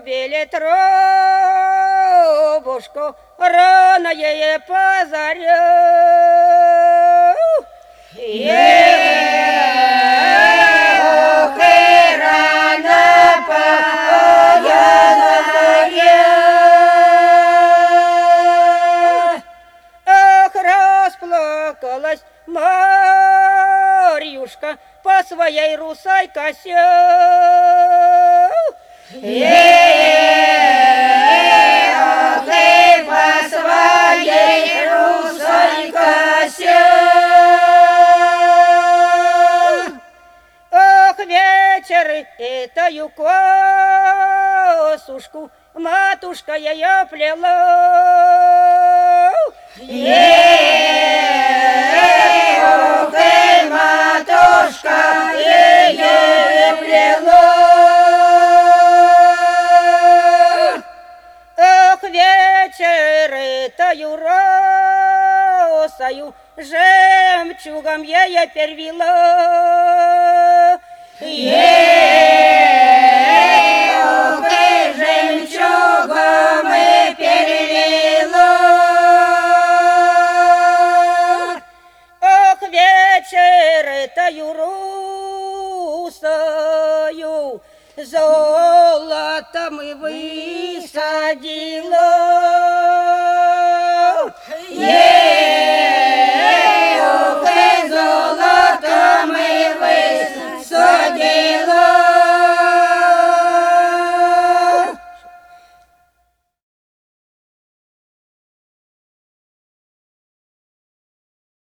пели трубушку, рано ей позарю. Ох, и рано позарю. Ах, расплакалась Марьюшка по своей русой косе. Ох, и по своей русой косе. Ах, вечер этою косушку матушка ее плела. Ох, и матушка ее плела. Ах, вечер этою росою жемчугом ее первила. Ох, и жемчугом и первила. Ах, вечер этою русою золотом и высадила.